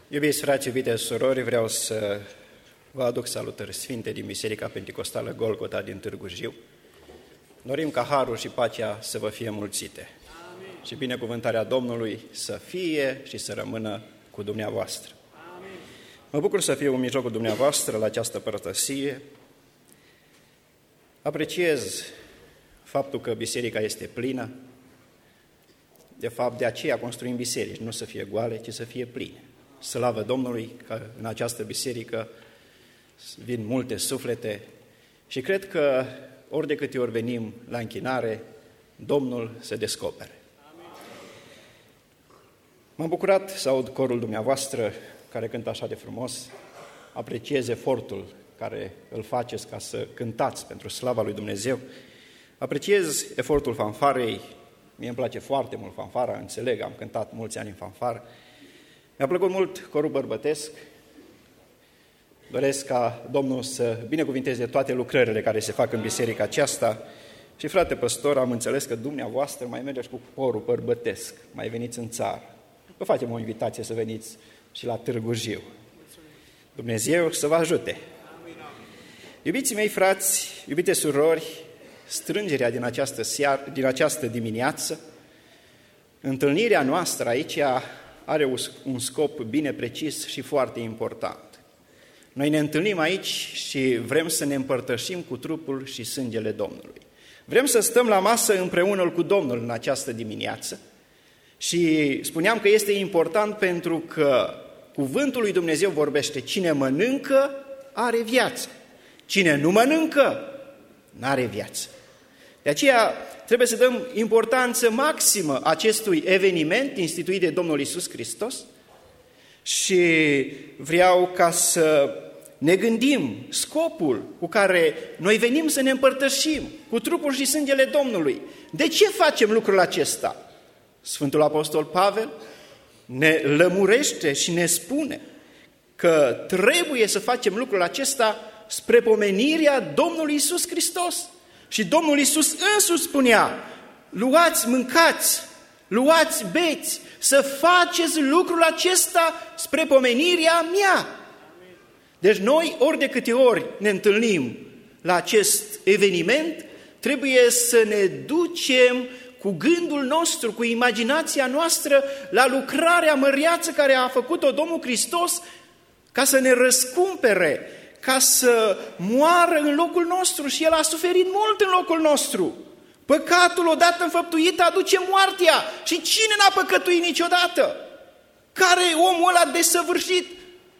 Iubiți frați, iubite surori, vreau să vă aduc salutări sfinte din Biserica Pentecostală Golgota din Târgu Jiu. Dorim ca harul și pacea să vă fie mulțite. Amin. Și binecuvântarea Domnului să fie și să rămână cu dumneavoastră. Amin. Mă bucur să fiu în mijlocul dumneavoastră la această părtăsie. Apreciez faptul că biserica este plină. De fapt, de aceea construim biserici, nu să fie goale, ci să fie pline. Slavă Domnului că în această biserică vin multe suflete și cred că ori de câte ori venim la închinare, Domnul se descopere. M-am bucurat să aud corul dumneavoastră care cântă așa de frumos. Apreciez efortul care îl faceți ca să cântați pentru slava lui Dumnezeu. Apreciez efortul fanfarei. Mie îmi place foarte mult fanfara, înțeleg, am cântat mulți ani în fanfară. Mi-a plăcut mult corul bărbătesc. Doresc ca Domnul să binecuvinteze toate lucrările care se fac în biserica aceasta. Și, frate păstor, am înțeles că dumneavoastră mai mergeți cu corul bărbătesc, mai veniți în țară. Vă facem o invitație să veniți și la Târgu Jiu. Dumnezeu să vă ajute! Iubiții mei frați, iubite surori, strângerea din această dimineață, întâlnirea noastră aici are un scop bine precis și foarte important. Noi ne întâlnim aici și vrem să ne împărtășim cu trupul și sângele Domnului. Vrem să stăm la masă împreună cu Domnul în această dimineață și spuneam că este important pentru că cuvântul lui Dumnezeu vorbește: cine mănâncă are viață, cine nu mănâncă n-are viață. De aceea trebuie să dăm importanță maximă acestui eveniment instituit de Domnul Iisus Hristos și vreau ca să ne gândim scopul cu care noi venim să ne împărtășim cu trupul și sângele Domnului. De ce facem lucrul acesta? Sfântul Apostol Pavel ne lămurește și ne spune că trebuie să facem lucrul acesta spre pomenirea Domnului Iisus Hristos. Și Domnul Iisus însuși spunea: luați, mâncați, luați, beți, să faceți lucrul acesta spre pomenirea mea. Deci noi, ori de câte ori ne întâlnim la acest eveniment, trebuie să ne ducem cu gândul nostru, cu imaginația noastră la lucrarea măreață care a făcut-o Domnul Hristos ca să ne răscumpere, ca să moară în locul nostru, și El a suferit mult în locul nostru. Păcatul odată înfăptuit aduce moartea. Și cine n-a păcătuit niciodată? Care e omul ăla desăvârșit?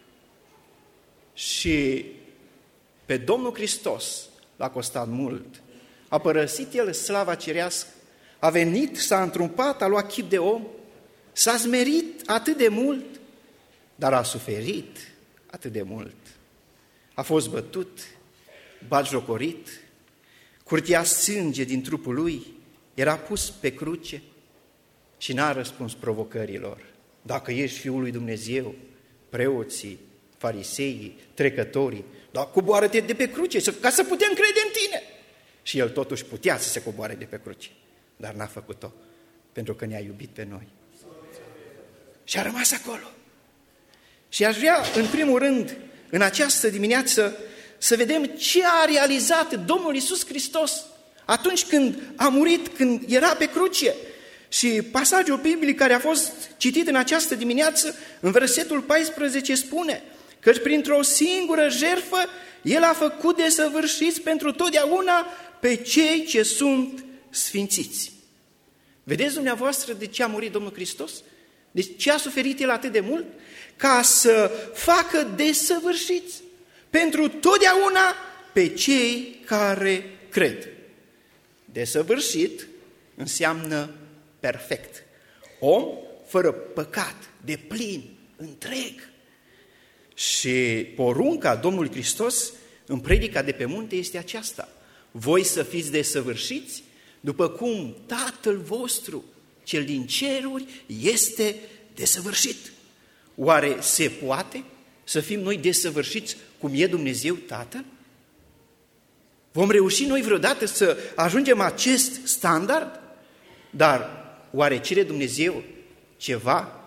Și pe Domnul Hristos l-a costat mult. A părăsit El slava cerească, a venit, s-a întrumpat, a luat chip de om, s-a smerit atât de mult, dar a suferit atât de mult. A fost bătut, batjocorit, curgea sânge din trupul Lui, era pus pe cruce și n-a răspuns provocărilor. Dacă ești Fiul lui Dumnezeu, preoții, fariseii, trecătorii, dar coboară-te de pe cruce ca să putem crede în tine. Și El totuși putea să se coboare de pe cruce, dar n-a făcut-o, pentru că ne-a iubit pe noi. Și a rămas acolo. Și aș vrea, în primul rând, în această dimineață, să vedem ce a realizat Domnul Iisus Hristos atunci când a murit, când era pe cruce. Și pasajul biblic care a fost citit în această dimineață, în versetul 14, spune: căci printr-o singură jertfă El a făcut desăvârșiți pentru totdeauna pe cei ce sunt sfințiți. Vedeți dumneavoastră de ce a murit Domnul Hristos? De ce a suferit El atât de mult? Ca să facă desăvârșiți pentru totdeauna pe cei care cred. Desăvârșit înseamnă perfect. Om fără păcat, deplin, întreg. Și porunca Domnului Hristos în predica de pe munte este aceasta: voi să fiți desăvârșiți după cum Tatăl vostru, cel din ceruri, este desăvârșit. Oare se poate să fim noi desăvârșiți cum e Dumnezeu Tatăl? Vom reuși noi vreodată să ajungem acest standard? Dar oare cere Dumnezeu ceva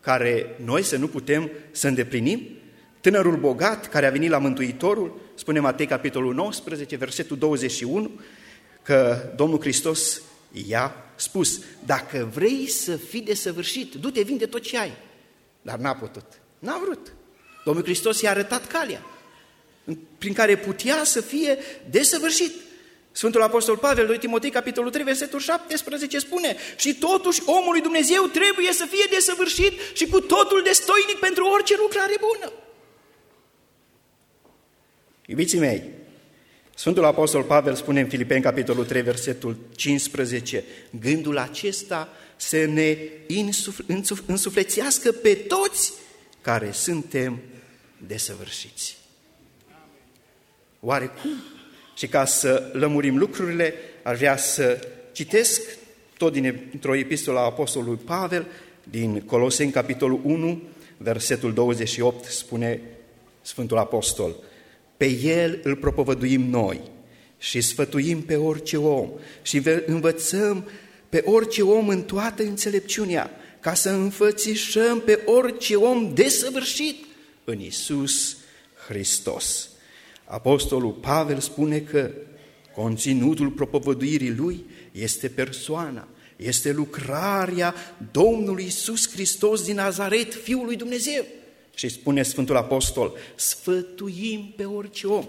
care noi să nu putem să îndeplinim? Tânărul bogat care a venit la Mântuitorul, spune Matei capitolul 19, versetul 21, că Domnul Hristos i-a spus: dacă vrei să fii desăvârșit, du-te, vinde tot ce ai. Dar n-a putut, n-a vrut. Domnul Hristos i-a arătat calea prin care putea să fie desăvârșit. Sfântul Apostol Pavel, 2 Timotei, capitolul 3, versetul 17 spune: și totuși omul lui Dumnezeu trebuie să fie desăvârșit și cu totul destoinic pentru orice lucrare bună. Iubiții mei, Sfântul Apostol Pavel spune în Filipeni, capitolul 3, versetul 15: gândul acesta să ne însuflețească pe toți care suntem desăvârșiți. Oare cum? Și ca să lămurim lucrurile, aș vrea să citesc tot dintr-o epistolă a Apostolului Pavel, din Coloseni, capitolul 1, versetul 28, spune Sfântul Apostol: pe El îl propovăduim noi și sfătuim pe orice om și învățăm pe orice om în toată înțelepciunea, ca să înfățișăm pe orice om desăvârșit în Iisus Hristos. Apostolul Pavel spune că conținutul propovăduirii lui este persoana, este lucrarea Domnului Iisus Hristos din Nazaret, Fiul lui Dumnezeu. Și spune Sfântul Apostol: sfătuim pe orice om,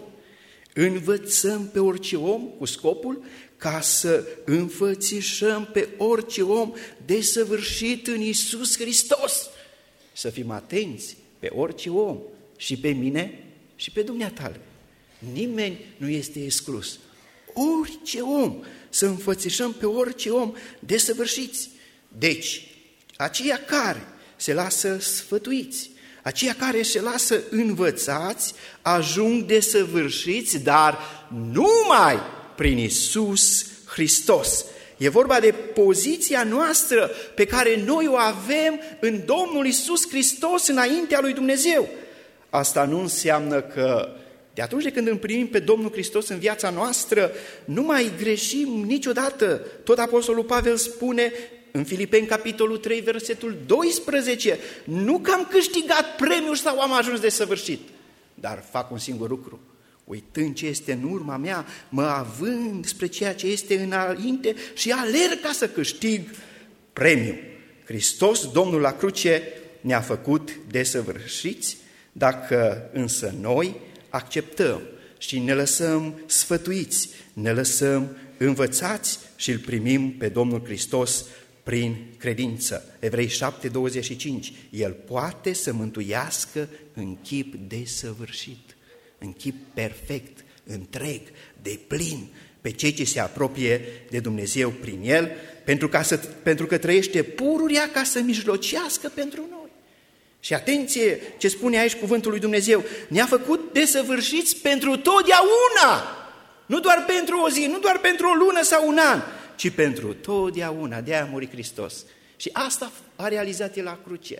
învățăm pe orice om cu scopul ca să înfățișăm pe orice om desăvârșit în Iisus Hristos. Să fim atenți pe orice om, și pe mine și pe dumneatale. Nimeni nu este exclus. Orice om, să înfățișăm pe orice om desăvârșiți. Deci, aceia care se lasă sfătuiți, aceia care se lasă învățați, ajung desăvârșiți, dar numai prin Iisus Hristos. E vorba de poziția noastră pe care noi o avem în Domnul Iisus Hristos înaintea lui Dumnezeu. Asta nu înseamnă că de atunci de când îl primim pe Domnul Hristos în viața noastră, nu mai greșim niciodată. Tot Apostolul Pavel spune în Filipeni, capitolul 3, versetul 12, nu că am câștigat premiul sau am ajuns desăvârșit, dar fac un singur lucru: uitând ce este în urma mea, mă având spre ceea ce este înainte și alerg ca să câștig premiul. Hristos, Domnul la cruce, ne-a făcut desăvârșiți. Dacă însă noi acceptăm și ne lăsăm sfătuiți, ne lăsăm învățați și îl primim pe Domnul Hristos prin credință. Evrei 7:25, El poate să mântuiască în chip desăvârșit, în chip perfect, întreg, deplin, pe cei ce se apropie de Dumnezeu prin El, pentru că trăiește pururea ca să mijlocească pentru noi. Și atenție ce spune aici cuvântul lui Dumnezeu: ne-a făcut desăvârșiți pentru totdeauna, nu doar pentru o zi, nu doar pentru o lună sau un an, ci pentru totdeauna. De-aia a murit Hristos. Și asta a realizat El la cruce,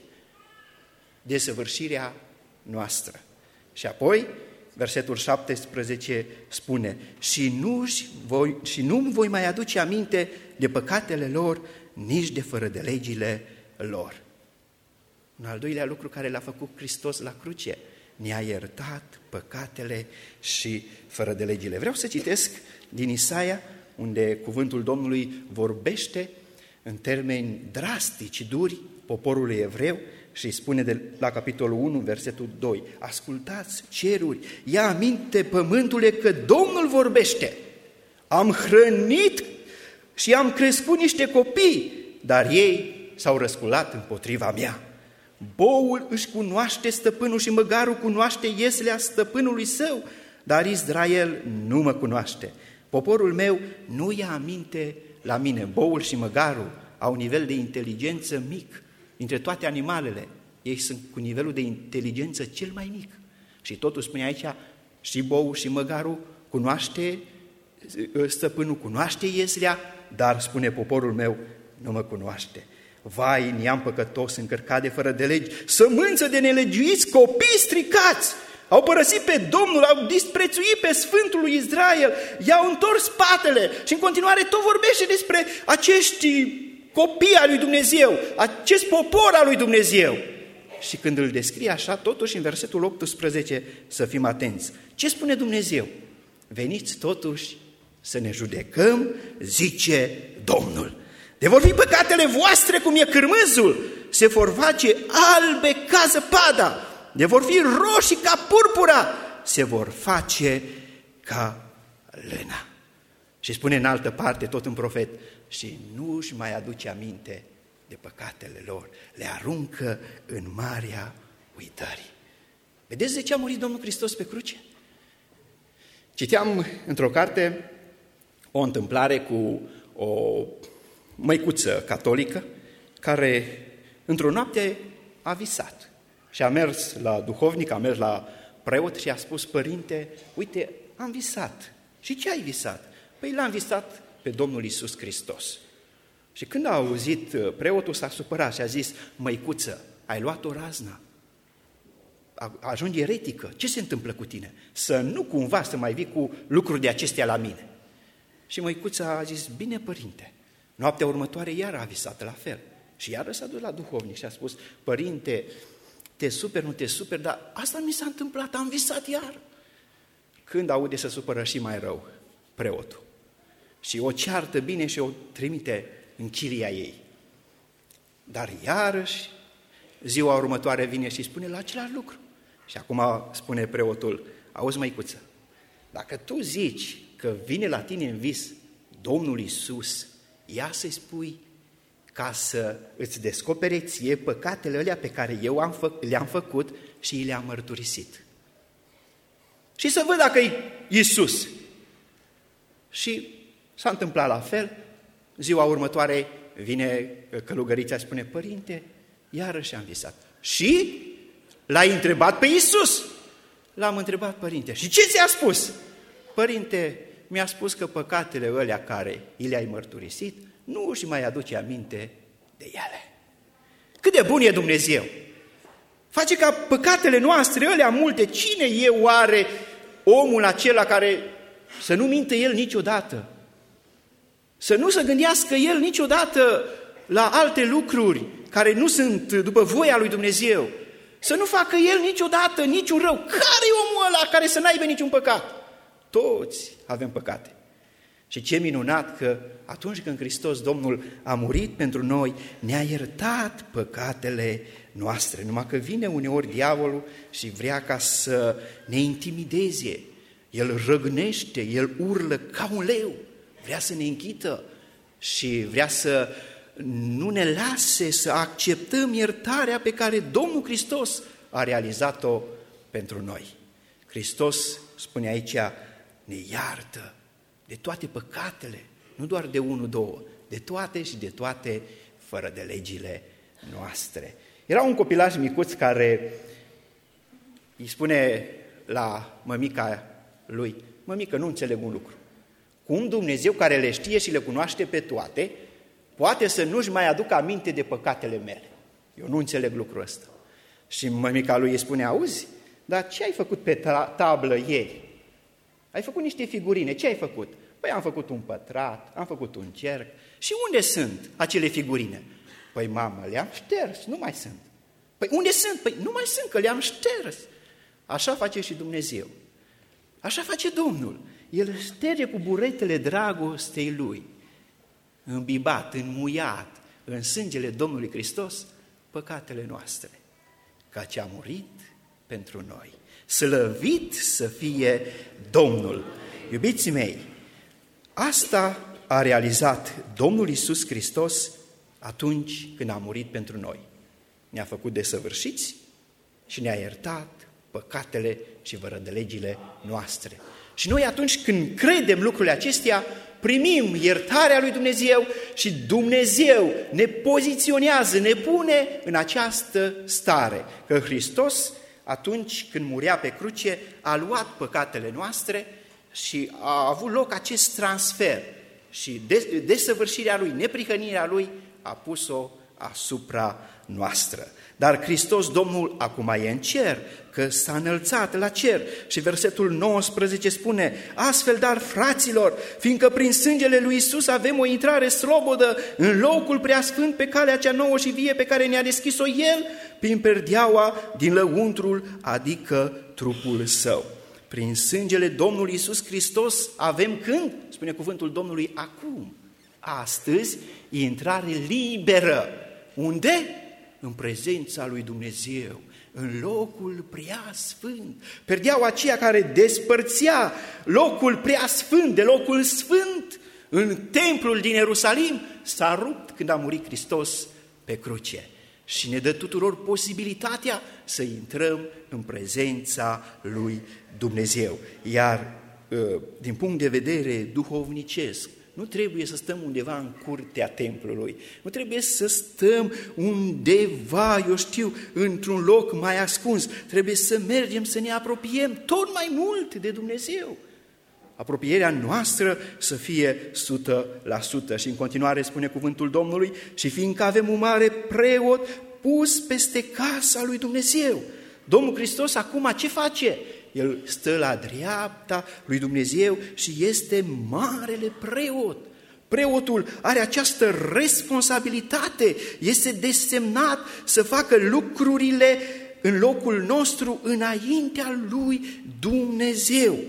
desăvârșirea noastră. Și apoi, versetul 17 spune: și nu voi mai aduce aminte de păcatele lor, nici de fără de legile lor. Un al doilea lucru care l-a făcut Hristos la cruce: ne-a iertat păcatele și fără de legile. Vreau să citesc din Isaia, unde cuvântul Domnului vorbește în termeni drastici, duri, poporului evreu, și spune la capitolul 1, versetul 2: ascultați, ceruri, ia aminte, pământule, că Domnul vorbește. Am hrănit și am crescut niște copii, dar ei s-au răsculat împotriva mea. Boul își cunoaște stăpânul și măgarul cunoaște ieslea stăpânului său, dar Israel nu mă cunoaște. Poporul meu nu ia aminte la mine. Boul și măgarul au un nivel de inteligență mic. Dintre toate animalele, ei sunt cu nivelul de inteligență cel mai mic. Și totul spune aici, și boul și măgarul cunoaște stăpânul, cunoaște ieslea, dar spune poporul meu nu mă cunoaște. Vai, neam păcătos, încărcat de fără de legi, sămânță de nelegiuiți, copii stricați, au părăsit pe Domnul, au disprețuit pe Sfântul lui Israel, i-au întors spatele și în continuare tot vorbește despre acești copii al lui Dumnezeu, acest popor al lui Dumnezeu. Și când îl descrie așa, totuși în versetul 18, să fim atenți. Ce spune Dumnezeu? Veniți totuși să ne judecăm, zice Domnul. De vor fi păcatele voastre cum e cârmâzul, se vor face albe ca zăpada, de vor fi roșii ca purpura, se vor face ca lână. Și spune în altă parte, tot în profet, și nu își mai aduce aminte de păcatele lor, le aruncă în marea uitării. Vedeți de ce a murit Domnul Hristos pe cruce? Citeam într-o carte o întâmplare cu o măicuță catolică care într-o noapte a visat și a mers la duhovnic, a mers la preot și a spus: părinte, uite, am visat. Și ce ai visat? Păi l-am visat pe Domnul Iisus Hristos. Și când a auzit preotul, s-a supărat și a zis: măicuță, ai luat o raznă, ajungi eretică, ce se întâmplă cu tine? Să nu cumva să mai vii cu lucruri de acestea la mine. Și măicuța a zis: bine, părinte. Noaptea următoare iar a visat la fel. Și iară s-a dus la duhovnic și a spus: părinte, te super, nu te super, dar asta mi s-a întâmplat, am visat iar. Când aude, se supără și mai rău preotul. Și o ceartă bine și o trimite în chilia ei. Dar iarăși, ziua următoare vine și spune la același lucru. Și acum spune preotul: auzi, măicuță, dacă tu zici că vine la tine în vis Domnul Iisus, ia să-i spui ca să îți descopere ție păcatele alea pe care eu le-am făcut și le-am mărturisit. Și să văd dacă e Iisus. Și s-a întâmplat la fel. Ziua următoare vine călugărița și spune: părinte, iarăși am visat. Și l-ai întrebat pe Iisus. L-am întrebat, părinte. Și ce ți-a spus? Părinte, mi-a spus că păcatele alea care i le-ai mărturisit nu își mai aduce aminte de ele. Cât de bun e Dumnezeu! Face ca păcatele noastre, alea multe, cine e oare omul acela care să nu mintă el niciodată? Să nu se gândească el niciodată la alte lucruri care nu sunt după voia lui Dumnezeu. Să nu facă el niciodată niciun rău. Care e omul ăla care să n-aibă niciun păcat? Toți avem păcate. Și ce minunat că atunci când Hristos Domnul a murit pentru noi, ne-a iertat păcatele noastre. Numai că vine uneori diavolul și vrea ca să ne intimideze. El răgnește, el urlă ca un leu, vrea să ne închită și vrea să nu ne lase să acceptăm iertarea pe care Domnul Hristos a realizat-o pentru noi. Hristos, spune aici, ne iartă de toate păcatele, nu doar de unul, două, de toate și de toate, fără de legile noastre. Era un copilaș micuț care îi spune la mămica lui: mămică, nu înțeleg un lucru. Cum Dumnezeu, care le știe și le cunoaște pe toate, poate să nu-și mai aducă aminte de păcatele mele? Eu nu înțeleg lucrul ăsta. Și mămica lui îi spune: auzi, dar ce ai făcut pe tablă ieri? Ai făcut niște figurine, ce ai făcut? Păi am făcut un pătrat, am făcut un cerc. Și unde sunt acele figurine? Păi mamă, le-am șters, nu mai sunt. Păi unde sunt? Păi nu mai sunt, că le-am șters. Așa face și Dumnezeu. Așa face Domnul. El șterge cu buretele dragostei Lui, îmbibat, înmuiat în sângele Domnului Hristos, păcatele noastre, căci a murit pentru noi. Slăvit să fie Domnul! Iubiții mei, asta a realizat Domnul Iisus Hristos atunci când a murit pentru noi. Ne-a făcut desăvârșiți și ne-a iertat păcatele și vărădălegile noastre. Și noi atunci când credem lucrurile acestea, primim iertarea lui Dumnezeu și Dumnezeu ne poziționează, ne pune în această stare. Că Hristos, atunci când murea pe cruce, a luat păcatele noastre și a avut loc acest transfer. Și desăvârșirea Lui, neprihănirea Lui, a pus-o asupra noastră. Dar Hristos Domnul acum e în cer, că s-a înălțat la cer. Și versetul 19 spune: astfel, dar, fraților, fiindcă prin sângele lui Iisus avem o intrare slobodă în locul preasfânt pe calea cea nouă și vie pe care ne-a deschis-o El, prin perdeaua din lăuntrul, adică trupul Său. Prin sângele Domnului Iisus Hristos avem când? Spune cuvântul Domnului: acum, astăzi, intrare liberă. Unde? În prezența lui Dumnezeu, în locul preasfânt. Perdeaua aceea care despărțea locul preasfânt de locul sfânt în templul din Ierusalim s-a rupt când a murit Hristos pe cruce. Și ne dă tuturor posibilitatea să intrăm în prezența lui Dumnezeu. Iar din punct de vedere duhovnicesc, nu trebuie să stăm undeva în curtea templului, nu trebuie să stăm undeva, într-un loc mai ascuns. Trebuie să mergem să ne apropiem tot mai mult de Dumnezeu. Apropierea noastră să fie 100%. Și în continuare spune cuvântul Domnului: și fiindcă avem un mare preot pus peste casa lui Dumnezeu. Domnul Hristos acum ce face? El stă la dreapta lui Dumnezeu și este marele preot. Preotul are această responsabilitate, este desemnat să facă lucrurile în locul nostru înaintea lui Dumnezeu.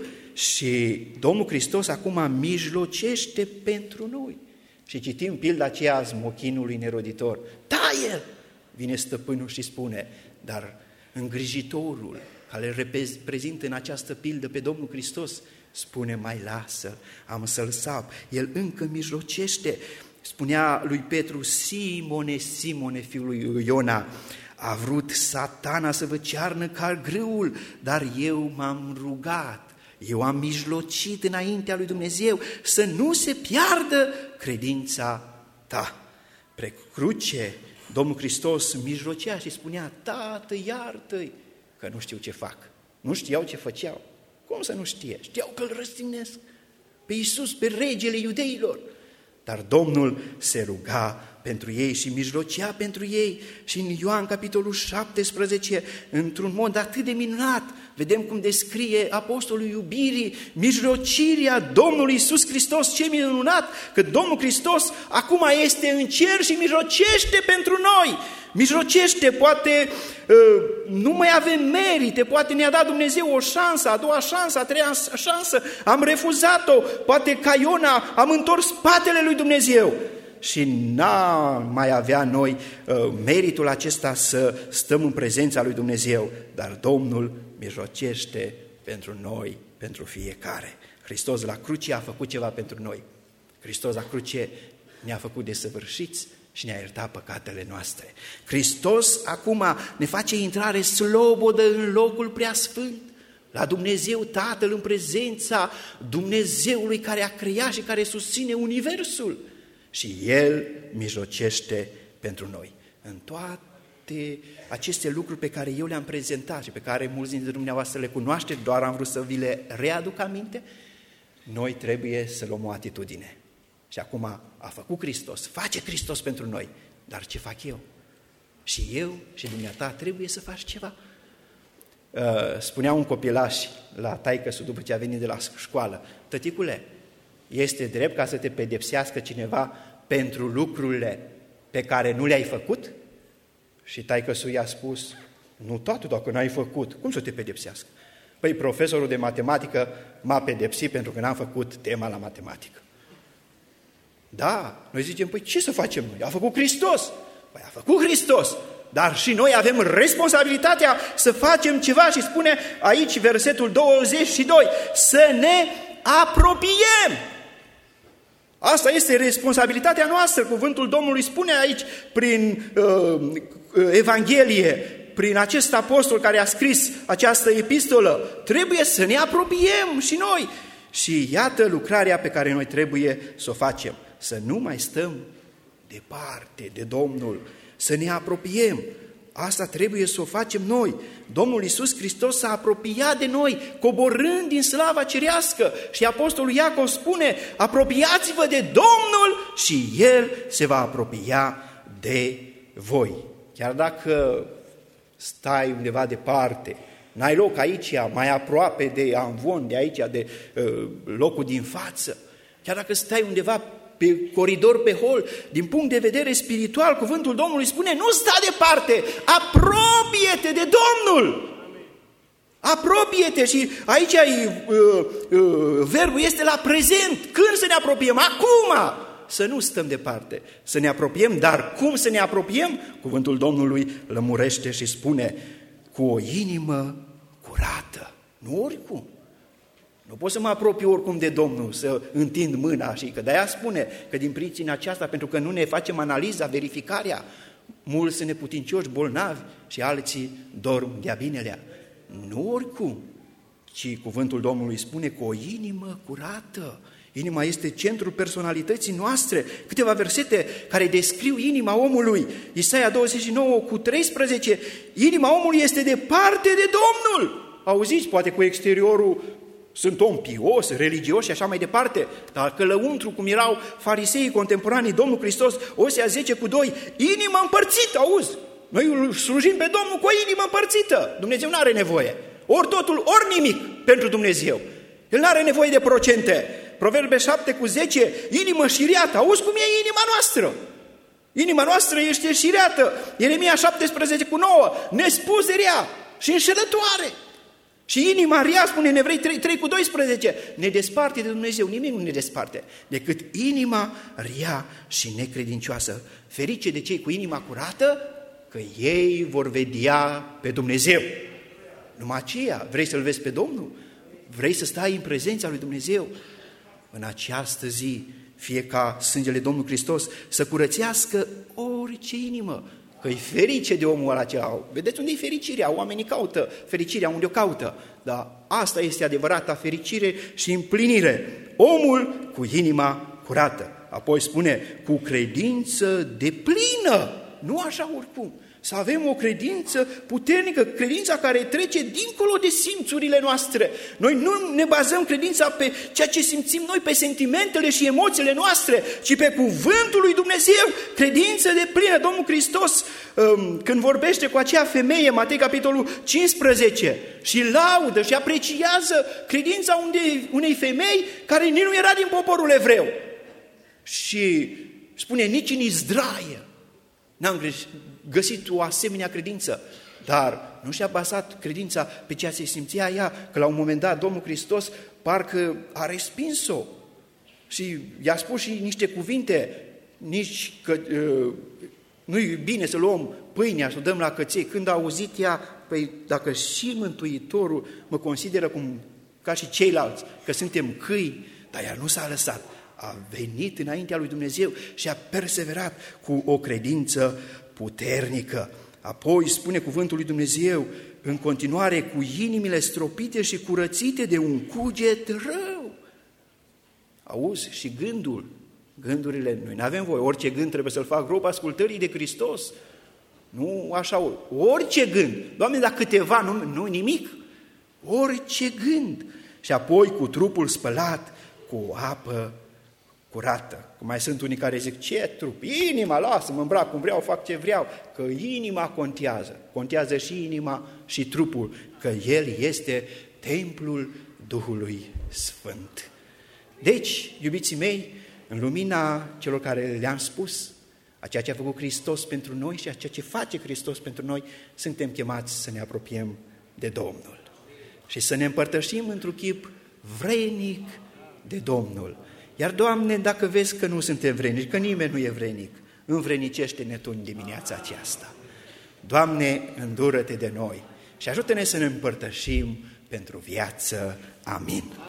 Și Domnul Hristos acum mijlocește pentru noi. Și citim pilda aceea a smochinului neroditor. Da, el! Vine stăpânul și spune: dar îngrijitorul care reprezintă în această pildă pe Domnul Hristos spune: mai lasă, am să-l sap. El încă mijlocește. Spunea lui Petru: Simone, Simone, fiul lui Iona, a vrut Satana să vă cearnă ca grâul, dar eu m-am rugat, eu am mijlocit înaintea lui Dumnezeu să nu se piardă credința ta. Pe cruce, Domnul Hristos mijlocea și spunea: Tată, iartă-i, că nu știu ce fac. Nu știau ce făceau. Cum să nu știe? Știau că îl răstignesc pe Iisus, pe regele iudeilor. Dar Domnul se ruga pentru ei și mijlocea pentru ei. Și în Ioan capitolul 17, într-un mod atât de minunat, vedem cum descrie apostolul iubirii mijlocirea Domnului Iisus Hristos. Ce minunat că Domnul Hristos acum este în cer și mijlocește pentru noi. Mijlocește, poate nu mai avem merite, poate ne-a dat Dumnezeu o șansă, a doua șansă, a treia șansă, am refuzat-o, poate ca Iona am întors spatele lui Dumnezeu. Și n-am mai avea noi meritul acesta să stăm în prezența lui Dumnezeu, dar Domnul mijlocește pentru noi, pentru fiecare. Hristos la cruce a făcut ceva pentru noi. Hristos la cruce ne-a făcut desăvârșiți și ne-a iertat păcatele noastre. Hristos acum ne face intrare slobodă în locul preasfânt, la Dumnezeu Tatăl, în prezența Dumnezeului care a creat și care susține universul. Și El mijlocește pentru noi. În toate aceste lucruri pe care eu le-am prezentat și pe care mulți dintre dumneavoastră le cunoașteți, doar am vrut să vi le readuc aminte, noi trebuie să luăm o atitudine. Și acum a făcut Hristos, face Hristos pentru noi, dar ce fac eu? Și eu și dumneata trebuie să faci ceva. Spunea un copilaș la taică-su după ce a venit de la școală: tăticule, este drept ca să te pedepsească cineva pentru lucrurile pe care nu le-ai făcut? Și taică-su i-a spus: nu, tată, dacă n-ai făcut, cum să te pedepsească? Păi profesorul de matematică m-a pedepsit pentru că n-am făcut tema la matematică. Da, noi zicem: păi ce să facem noi? A făcut Hristos. Păi a făcut Hristos, dar și noi avem responsabilitatea să facem ceva și spune aici versetul 22, să ne apropiem. Asta este responsabilitatea noastră. Cuvântul Domnului spune aici prin Evanghelie, prin acest apostol care a scris această epistolă, trebuie să ne apropiem și noi. Și iată lucrarea pe care noi trebuie să o facem. Să nu mai stăm departe de Domnul, să ne apropiem. Asta trebuie să o facem noi. Domnul Iisus Hristos s-a apropiat de noi, coborând din slava cerească. Și apostolul Iacov spune: apropiați-vă de Domnul și El se va apropia de voi. chiar dacă stai undeva departe, n-ai loc aici, mai aproape de amvon, de aici, de locul din față, chiar dacă stai undeva pe coridor, pe hol, din punct de vedere spiritual, cuvântul Domnului spune, nu sta departe, apropie-te de Domnul! Apropie-te! Și aici verbul este la prezent. Când să ne apropiem? Acum! Să nu stăm departe, să ne apropiem, dar cum să ne apropiem? Cuvântul Domnului lămurește și spune, cu o inimă curată, nu oricum. Nu pot să mă apropii oricum de Domnul, să întind mâna și că de-aia spune că din pricina aceasta, pentru că nu ne facem analiza, verificarea, mulți sunt neputincioși, bolnavi și alții dorm de-a binelea. Nu oricum, ci cuvântul Domnului spune cu o inimă curată. Inima este centrul personalității noastre. Câteva versete care descriu inima omului. Isaia 29:13. Inima omului este departe de Domnul. Auziți, poate cu exteriorul sunt om pios, religios și așa mai departe, dar că lăuntru, cum erau fariseii contemporanii Domnul Hristos, Osea 10:2, inima împărțită, auzi? Noi îl slujim pe Domnul cu o inimă împărțită. Dumnezeu nu are nevoie. Ori totul, ori nimic pentru Dumnezeu. El nu are nevoie de procente. Proverbe 7:10, inimă șiriată. Auzi cum e inima noastră? Inima noastră este șiriată. Ieremia 17:9, nespus de rea și înșelătoare. Și inima rea, spune în Evrei 3:12, ne desparte de Dumnezeu. Nimic nu ne desparte decât inima rea și necredincioasă. Ferice de cei cu inima curată, că ei vor vedea pe Dumnezeu. Numai aceea, vrei să-L vezi pe Domnul? Vrei să stai în prezența lui Dumnezeu? În această zi, fie ca sângele Domnului Hristos să curățească orice inimă, că-i ferice de omul acela. Vedeți unde e fericirea? Oamenii caută fericirea unde o caută, dar asta este adevărata fericire și împlinire. Omul cu inima curată. Apoi spune, cu credință deplină, nu așa oricum. Să avem o credință puternică, credința care trece dincolo de simțurile noastre. Noi nu ne bazăm credința pe ceea ce simțim noi, pe sentimentele și emoțiile noastre, ci pe cuvântul lui Dumnezeu, credință deplină. Domnul Hristos, când vorbește cu acea femeie, Matei capitolul 15, și laudă și apreciază credința unei femei care nici nu era din poporul evreu. Și spune, nici în Israel n-am găsit o asemenea credință, dar nu și-a bazat credința pe ceea ce simțea ea, că la un moment dat Domnul Hristos parcă a respins-o și i-a spus și niște cuvinte, nici că nu-i bine să luăm pâinea, să o dăm la căței. Când a auzit ea, păi dacă și Mântuitorul mă consideră ca și ceilalți, că suntem câini, dar ea nu s-a lăsat. A venit înaintea lui Dumnezeu și a perseverat cu o credință puternică. Apoi spune cuvântul lui Dumnezeu în continuare, cu inimile stropite și curățite de un cuget rău. Auzi, și gândurile, noi nu avem voie, orice gând trebuie să-l fac rob ascultării de Hristos. Nu așa, orice gând. Doamne, dar câteva, nu nimic. Orice gând. Și apoi cu trupul spălat cu apă curată. Cum mai sunt unii care zic, ce trup? Inima, lasă, mă îmbrac cum vreau, fac ce vreau. Că inima contează. Contează și inima și trupul, că el este templul Duhului Sfânt. Deci, iubiții mei, în lumina celor care le-am spus, a ceea ce a făcut Hristos pentru noi și a ceea ce face Hristos pentru noi, suntem chemați să ne apropiem de Domnul și să ne împărtășim într-un chip vrednic de Domnul. Iar, Doamne, dacă vezi că nu suntem vrednici, că nimeni nu e vrednic, învrednicește-ne Tu în dimineața aceasta. Doamne, îndură-Te de noi și ajută-ne să ne împărtășim pentru viață. Amin.